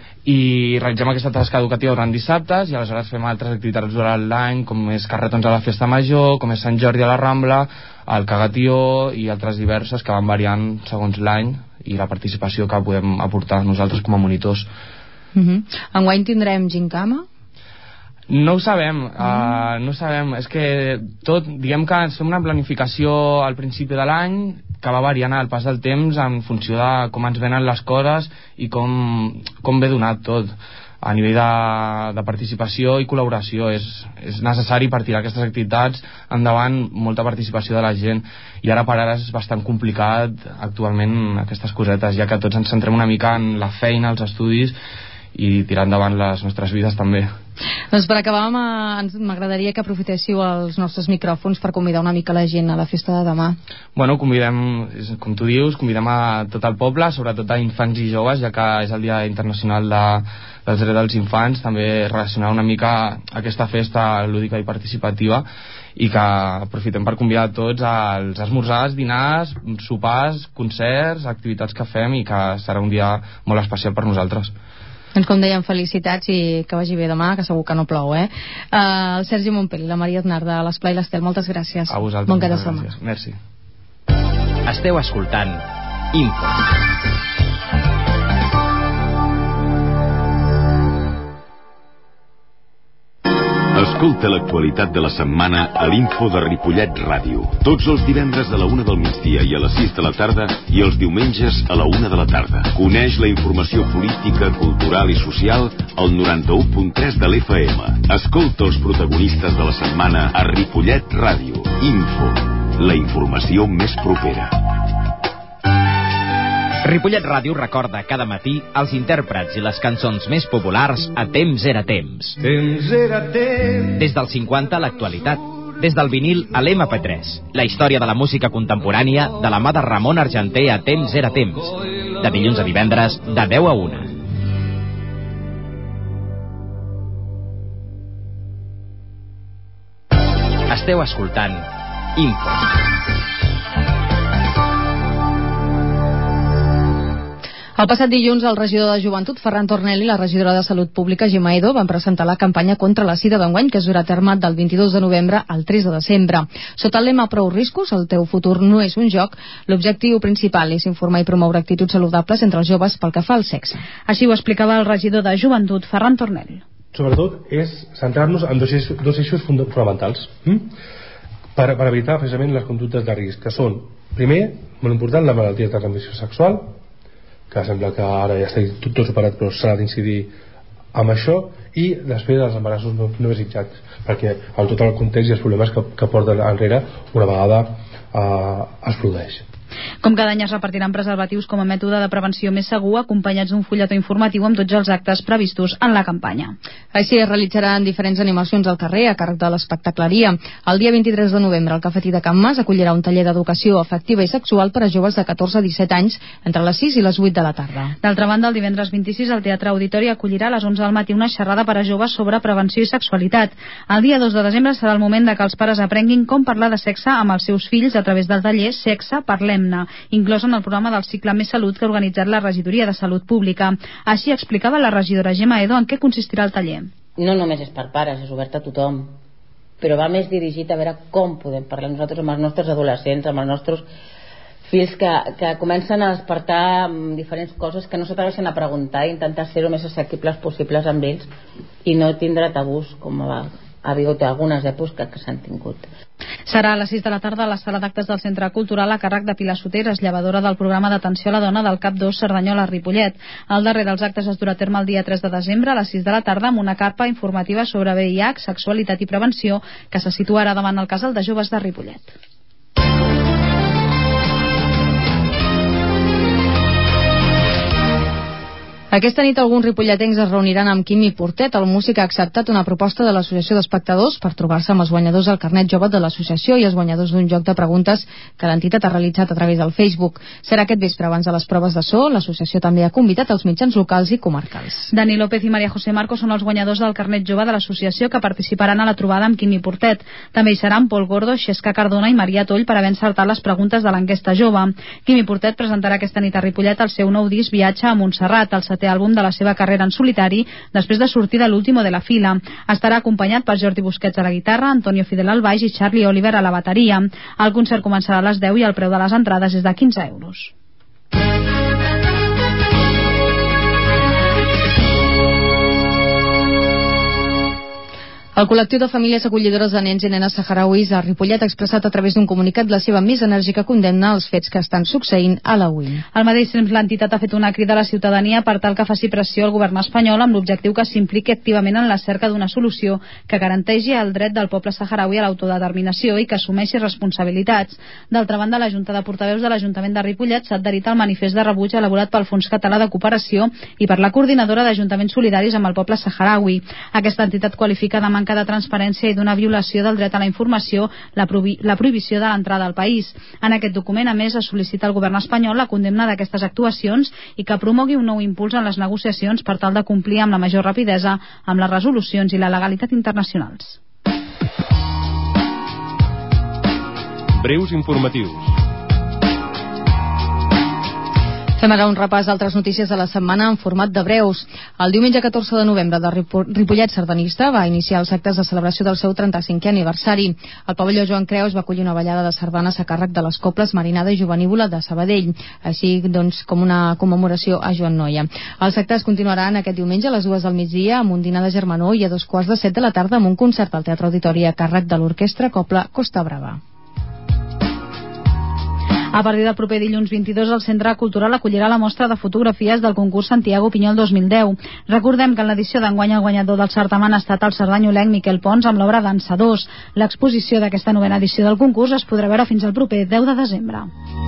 i realitzem aquesta tasca educativa durant dissabtes, i aleshores fem altres activitats durant l'any, com és carretons a la festa major, com és Sant Jordi a la Rambla, el Cagatió i altres diverses que van variant segons l'any i la participació que podem aportar nosaltres com a monitors. Enguany tindrem gincama? No ho sabem, és que diguem que fem una planificació al principi de l'any que va variant al pas del temps en funció de com ens venen les coses i com ve donat tot. a nivell de participació i col·laboració. És necessari per tirar aquestes activitats endavant, molta participació de la gent, i ara per ara és bastant complicat actualment aquestes cosetes, ja que tots ens centrem una mica en la feina, els estudis i tirar endavant les nostres vides també. Doncs per acabar m'agradaria que aprofitéssiu els nostres micròfons per convidar una mica la gent a la festa de demà. Bueno, convidem, com tu dius, convidem a tot el poble, sobretot a infants i joves, ja que és el Dia Internacional dels Drets dels Infants, també relacionar una mica aquesta festa lúdica i participativa, i que aprofitem per convidar tots als esmorzars, dinars, sopars, concerts, activitats que fem, i que serà un dia molt especial per nosaltres. Doncs com dèiem, felicitats i que vagi bé demà, que segur que no plou, eh? El Sergi Montpelli, la Maria Aznar de l'Esplai l'Estel, moltes gràcies. A vosaltres. Bon cap de setmana. Merci. Esteu escoltant Info. Escolta l'actualitat de la setmana a l'Info de Ripollet Ràdio. Tots els divendres a la 1 del migdia i a les 6 de la tarda, i els diumenges a la 1 de la tarda. Coneix la informació política, cultural i social al 91.3 de l'FM. Escolta els protagonistes de la setmana a Ripollet Ràdio. Info, la informació més propera. Ripollet Ràdio recorda cada matí els intèrprets i les cançons més populars a Temps era temps. Temps era temps. Des dels 50 a l'actualitat. Des del vinil a l'MP3. La història de la música contemporània de la mà de Ramon Argenter a Temps era temps. De dilluns a divendres, de 10 a 1. Esteu escoltant Info. El passat dilluns, el regidor de Joventut, Ferran Tornel, i la regidora de Salut Pública, Gemma Edo, van presentar la campanya contra la sida d'enguany, que es durà a terme del 22 de novembre al 3 de desembre. Sota el lema Prou riscos, el teu futur no és un joc, l'objectiu principal és informar i promoure actituds saludables entre els joves pel que fa al sexe. Així ho explicava el regidor de Joventut, Ferran Tornel. Sobretot és centrar-nos en dos eixos fonamentals per evitar precisament les conductes de risc, que són, primer, molt important, la malaltia de transmissió sexual, que sembla que ara ja està tot superat, però s'ha d'incidir amb això, i després dels embarassos no desitjats, perquè en tot el context i els problemes que porten enrere una vegada es produeix. Com cada any es repartiran preservatius com a mètode de prevenció més segur, acompanyats d'un fulletó informatiu amb tots els actes previstos en la campanya. Així es realitzaran diferents animacions al carrer a càrrec de l'espectacleria. El dia 23 de novembre el Cafetí de Can Mas acollirà un taller d'educació afectiva i sexual per a joves de 14 a 17 anys entre les 6 i les 8 de la tarda. D'altra banda, el divendres 26 el Teatre Auditori acollirà a les 11 del matí una xerrada per a joves sobre prevenció i sexualitat. El dia 2 de desembre serà el moment de que els pares aprenguin com parlar de sexe amb els seus fills a través del taller Sexe Parlem-ne, inclòs en el programa del cicle Més Salut que ha organitzat la Regidoria de Salut Pública. Així explicava la regidora Gemma Edo en què consistirà el taller. No només és per pares, és obert a tothom, però va més dirigit a veure com podem parlar nosaltres amb els nostres adolescents, amb els nostres fills que comencen a despertar diferents coses que no s'atreveixen a preguntar i intentar ser el més assequibles possibles amb ells i no tindre tabús com ha hagut algunes èpoques que s'han tingut. Serà a les 6 de la tarda a la sala d'actes del Centre Cultural a càrrec de Pilar Soteres, llevadora del programa d'atenció a la dona del CAP 2 Cerdanyola Ripollet. El darrer dels actes es durà a terme el dia 3 de desembre a les 6 de la tarda amb una carpa informativa sobre VIH, sexualitat i prevenció que se situarà davant el casal de joves de Ripollet. Aquesta nit alguns ripolletens es reuniran amb Quimi Portet. El músic ha acceptat una proposta de l'Associació d'Espectadors per trobar-se amb els guanyadors del carnet jove de l'associació i els guanyadors d'un joc de preguntes que l'entitat ha realitzat a través del Facebook. Serà aquest vespre abans de les proves de so. L'associació també ha convidat els mitjans locals i comarcals. Dani López i María José Marcos són els guanyadors del carnet jove de l'associació que participaran a la trobada amb Quimi Portet. També hi seran Pol Gordo, Xesca Cardona i Maria Toll per haver encertat les preguntes de l'enquesta jove. Quimi Portet presentarà aquesta nit a Ripollet el seu nou disc Viatge a Montserrat, el setè àlbum de la seva carrera en solitari després de sortir de l'último de la fila. Estarà acompanyat per Jordi Busquets a la guitarra, Antonio Fidel al baix i Charlie Oliver a la bateria. El concert començarà a les 10 i el preu de les entrades és de 15 euros. El col·lectiu de famílies acollidores de nens i nenes saharauis a Ripollet ha expressat a través d'un comunicat la seva més enèrgica condemna als fets que estan succeint a la UIN. Al mateix temps, l'entitat ha fet una crida a la ciutadania per tal que faci pressió al govern espanyol amb l'objectiu que s'impliqui activament en la cerca d'una solució que garanteixi el dret del poble saharaui a l'autodeterminació i que assumeixi responsabilitats. D'altra banda, la Junta de Portaveus de l'Ajuntament de Ripollet s'ha adherit al manifest de rebuig elaborat pel Fons Català de Cooperació i per la Coordinadora d'Ajuntaments Solidaris amb el poble saharaui. Aquesta entitat qualifica de manca de transparència i d'una violació del dret a la informació la prohibició de l'entrada al país. En aquest document, a més, es sol·licita al govern espanyol la condemna d'aquestes actuacions i que promogui un nou impuls en les negociacions per tal de complir amb la major rapidesa amb les resolucions i la legalitat internacionals. Breus informatius. Fem ara un repàs d'altres notícies de la setmana en format de breus. El diumenge 14 de novembre de Ripollet Sardanista va iniciar els actes de celebració del seu 35è aniversari. El pavelló Joan Creus va acollir una ballada de sardanes a càrrec de les Cobles Marinada i Jovenívola de Sabadell, així doncs com una commemoració a Joan Noia. Els actes continuaran aquest diumenge a les 2 del migdia amb un dinar de germanor i a 2:15 de la tarda amb un concert al Teatre Auditori a càrrec de l'Orquestra Cobla Costa Brava. A partir del proper dilluns 22, el Centre Cultural acollirà la mostra de fotografies del concurs Santiago Pinyol 2010. Recordem que en l'edició d'enguany el guanyador del certamen ha estat el sardanyolenc Miquel Pons amb l'obra Dansadors. L'exposició d'aquesta novena edició del concurs es podrà veure fins al proper 10 de desembre.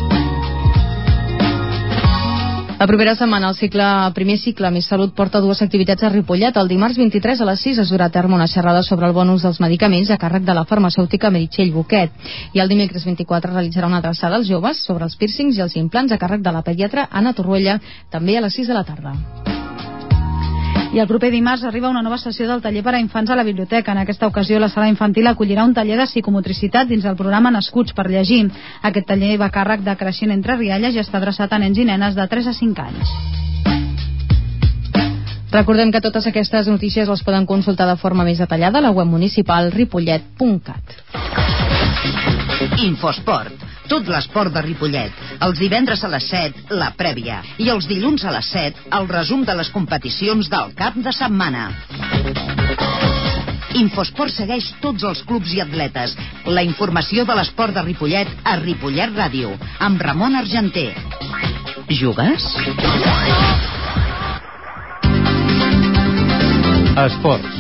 La propera setmana el primer cicle Més Salut porta dues activitats a Ripollet. El dimarts 23 a les 6 es durà a terme una xerrada sobre el bon ús dels medicaments a càrrec de la farmacèutica Meritxell Boquet. I el dimecres 24 realitzarà una adreçada als joves sobre els pírcings i els implants a càrrec de la pediatra Anna Torruella, també a les 6 de la tarda. I el proper dimarts arriba una nova sessió del taller per a infants a la biblioteca. En aquesta ocasió la sala infantil acollirà un taller de psicomotricitat dins el programa Nascuts per llegir. Aquest taller va a càrrec de Creixent entre Rialles i està adreçat a nens i nenes de 3 a 5 anys. Recordem que totes aquestes notícies les poden consultar de forma més detallada a la web municipal ripollet.cat. Infosport. Tot l'esport de Ripollet. Els divendres a les 7, la prèvia. I els dilluns a les 7, el resum de les competicions del cap de setmana. Infosport segueix tots els clubs i atletes. La informació de l'esport de Ripollet a Ripollet Ràdio, amb Ramon Argenter. Jugues? Esports.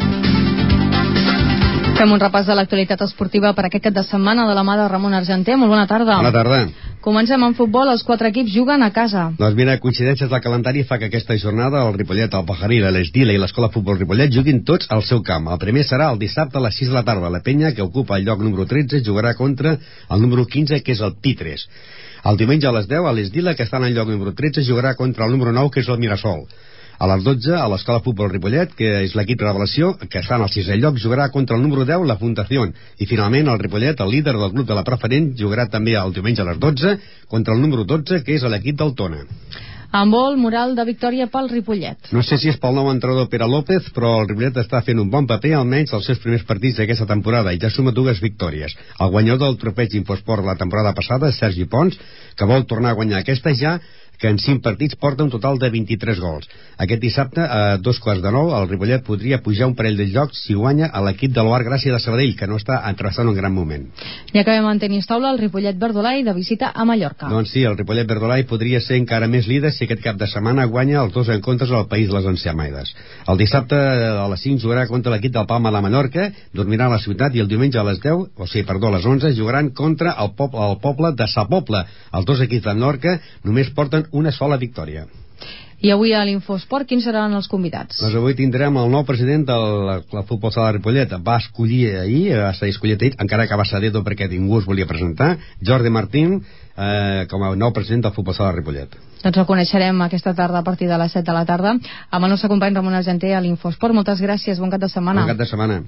Fem un repàs de l'actualitat esportiva per aquest cap de setmana de la mà de Ramon Argenter. Molt bona tarda. Bona tarda. Comencem amb futbol. Els 4 equips juguen a casa. Doncs mira, coincidències del calendari fa que aquesta jornada el Ripollet, el Pajarí, l'Esdila i l'Escola Futbol Ripollet juguin tots al seu camp. El primer serà el dissabte a les 6 de la tarda. La Penya, que ocupa el lloc número 13, jugarà contra el número 15, que és el Pitres. El diumenge a les 10, a l'Esdila, que està en el lloc número 13, jugarà contra el número 9, que és el Mirasol. A les 12, a l'Escola Futbol Ripollet, que és l'equip revelació, que està en el 6è lloc, jugarà contra el número 10, la Fundación. I finalment, el Ripollet, el líder del grup de la preferent, jugarà també el diumenge a les 12 contra el número 12, que és l'equip del Tona. Handbol, moral de victòria pel Ripollet. No sé si és pel nou entrenador Pere López, però el Ripollet està fent un bon paper, almenys els seus primers partits d'aquesta temporada, i ja suma 2 victòries. El guanyador del trofeig Infosport la temporada passada, Sergi Pons, que vol tornar a guanyar aquesta ja, que en 5 partits porta un total de 23 gols. Aquest dissabte, a 8:45, el Ripollet podria pujar un parell de llocs si guanya a l'equip de l'Oar Gràcia de Sabadell, que no està atravessant un gran moment. I acabem en tenis taula, el Ripollet Verdolai de visita a Mallorca. Doncs sí, el Ripollet Verdolai podria ser encara més líder si aquest cap de setmana guanya els 2 encontres al País de les Enseamaides. El dissabte a les 5 jugarà contra l'equip del Palma de Mallorca, dormirà a la ciutat, i el diumenge a les 10, a les 11, jugaran contra el poble de Sa Pobla. Els 2 equips de Mallorca només porten una sola victòria. I avui a l'Infosport, quins seran els convidats? Doncs avui tindrem el nou president del Futbol Sala de Ripollet. Va escollir ahir, va ser escollit ahir, encara que va ser dedo perquè ningú es volia presentar, Jordi Martín com a nou president del Futbol Sala de Ripollet. Doncs el coneixerem aquesta tarda a partir de les 7 de la tarda amb el nostre company Ramon Argenter a l'Infosport. Moltes gràcies, bon cap de setmana. Bon cap de setmana.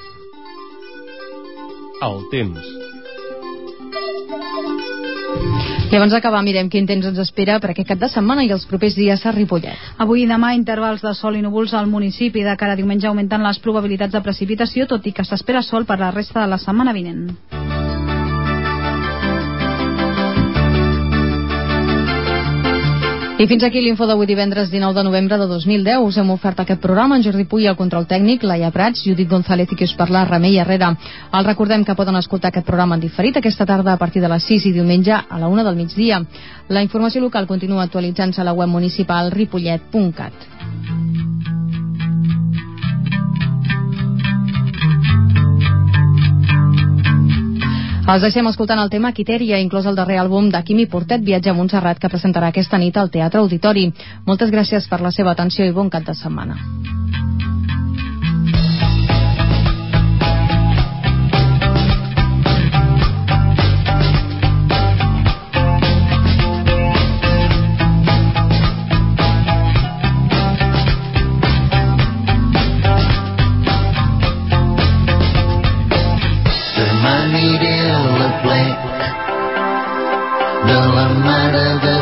El temps. I abans d'acabar mirem quin temps ens espera per aquest cap de setmana i els propers dies a Ripollet. Avui i demà intervals de sol i núvols al municipi. De cara a diumenge augmenten les probabilitats de precipitació, tot i que s'espera sol per la resta de la setmana vinent. I fins aquí l'info d'avui divendres 19 de novembre de 2010. Us hem ofert aquest programa en Jordi Puy, el control tècnic, Laia Prats, Judit González i qui us parla, Remei Herrera. Els recordem que poden escoltar aquest programa en diferit aquesta tarda a partir de les 6 i diumenge a la 1 del migdia. La informació local continua actualitzant-se a la web municipal ripollet.cat. Els deixem escoltant el tema Quitèria, inclòs el darrer àlbum de Quimi Portet, Viatge a Montserrat, que presentarà aquesta nit al Teatre Auditori. Moltes gràcies per la seva atenció i bon cap de setmana. De la mare de